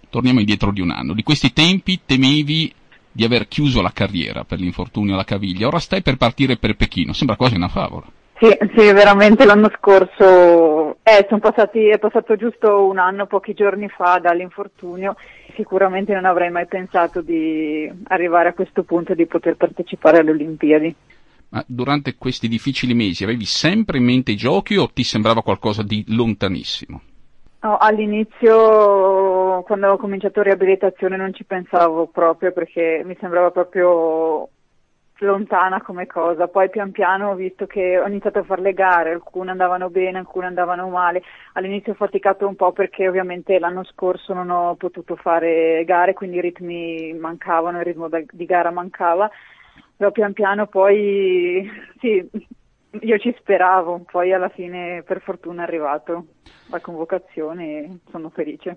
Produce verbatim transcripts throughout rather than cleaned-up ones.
torniamo indietro di un anno. Di questi tempi temevi di aver chiuso la carriera per l'infortunio alla caviglia, ora stai per partire per Pechino, sembra quasi una favola. Sì, sì, veramente l'anno scorso, eh, sono passati, è passato giusto un anno, pochi giorni fa dall'infortunio, sicuramente non avrei mai pensato di arrivare a questo punto di poter partecipare alle Olimpiadi. Ma durante questi difficili mesi avevi sempre in mente i giochi o ti sembrava qualcosa di lontanissimo? No, all'inizio, quando ho cominciato riabilitazione, non ci pensavo proprio perché mi sembrava proprio lontana come cosa. Poi pian piano ho visto che ho iniziato a fare le gare, alcune andavano bene, alcune andavano male. All'inizio ho faticato un po' perché ovviamente l'anno scorso non ho potuto fare gare, quindi i ritmi mancavano, il ritmo da, di gara mancava. Però pian piano poi, sì, io ci speravo, poi alla fine per fortuna è arrivato la convocazione e sono felice.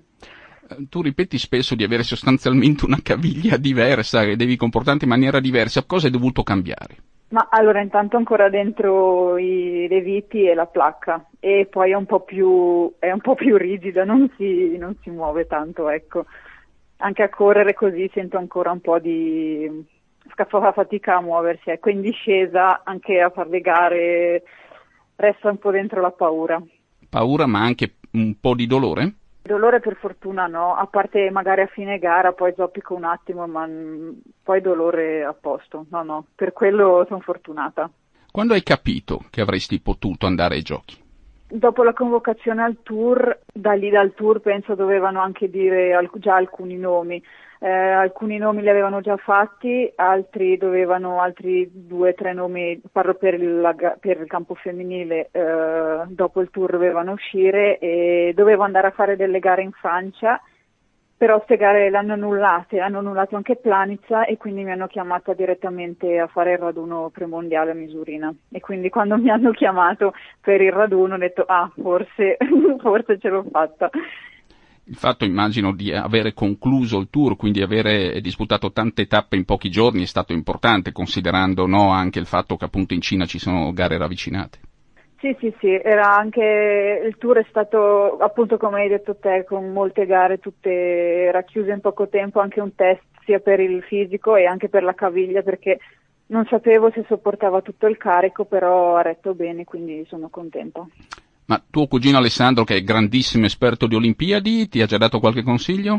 Tu ripeti spesso di avere sostanzialmente una caviglia diversa e devi comportarti in maniera diversa. Cosa è dovuto cambiare? Ma allora intanto ancora dentro i, le viti e la placca e poi è un po' più, è un po' più rigida, non si, non si muove tanto, ecco. Anche a correre così sento ancora un po' di fa fatica a muoversi, ecco, in discesa anche a fare le gare resta un po' dentro la paura. Paura ma anche un po' di dolore? Dolore per fortuna no, a parte magari a fine gara poi zoppico un attimo, ma n- poi dolore a posto, no no, per quello sono fortunata. Quando hai capito che avresti potuto andare ai giochi? Dopo la convocazione al tour, da lì dal tour penso dovevano anche dire alc- già alcuni nomi. Eh, alcuni nomi li avevano già fatti, altri dovevano, altri due o tre nomi, parlo per il, per il campo femminile, eh, dopo il tour dovevano uscire e dovevo andare a fare delle gare in Francia, però queste gare l'hanno annullate, hanno annullato anche Planica e quindi mi hanno chiamata direttamente a fare il raduno premondiale a Misurina. E quindi quando mi hanno chiamato per il raduno ho detto, ah, forse, forse ce l'ho fatta. Il fatto, immagino, di avere concluso il tour, quindi avere disputato tante tappe in pochi giorni è stato importante, considerando no, anche il fatto che appunto in Cina ci sono gare ravvicinate. Sì, sì, sì, era anche, il tour è stato, appunto come hai detto te, con molte gare tutte racchiuse in poco tempo, anche un test sia per il fisico e anche per la caviglia, perché non sapevo se sopportava tutto il carico, però ha retto bene, quindi sono contenta. Ma tuo cugino Alessandro, che è grandissimo esperto di Olimpiadi, ti ha già dato qualche consiglio?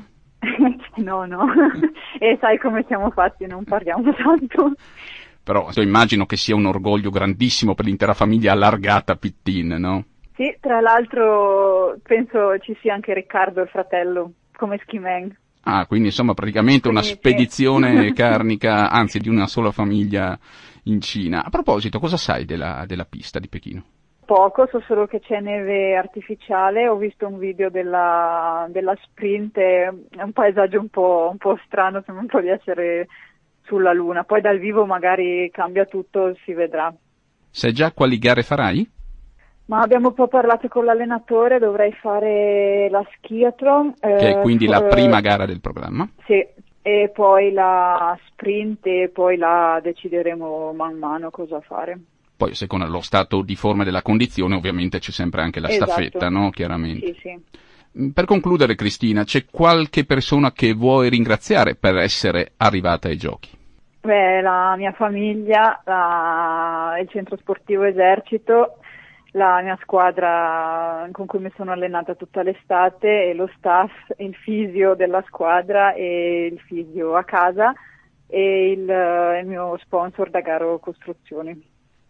No, no, e sai come siamo fatti, non parliamo tanto. Però immagino che sia un orgoglio grandissimo per l'intera famiglia allargata Pittin, no? Sì, tra l'altro penso ci sia anche Riccardo, il fratello, come skiman. Ah, quindi insomma praticamente una Quindi, spedizione sì. carnica, anzi di una sola famiglia in Cina. A proposito, cosa sai della, della pista di Pechino? Poco, so solo che c'è neve artificiale, ho visto un video della, della sprint, è un paesaggio un po', un po' strano, sembra un po' di essere sulla luna, poi dal vivo magari cambia tutto, si vedrà. Sai già quali gare farai? Ma abbiamo un po' parlato con l'allenatore, dovrei fare la skiathlon. Che è eh, quindi la eh, prima gara del programma. Sì, e poi la sprint e poi la decideremo man mano cosa fare. Poi, secondo lo stato di forma della condizione, ovviamente c'è sempre anche la Esatto. staffetta, no? Chiaramente. Sì, sì. Per concludere, Cristina, c'è qualche persona che vuoi ringraziare per essere arrivata ai giochi? Beh, la mia famiglia, la, il centro sportivo Esercito, la mia squadra con cui mi sono allenata tutta l'estate e lo staff, il fisio della squadra e il fisio a casa e il, il mio sponsor da Garo Costruzioni.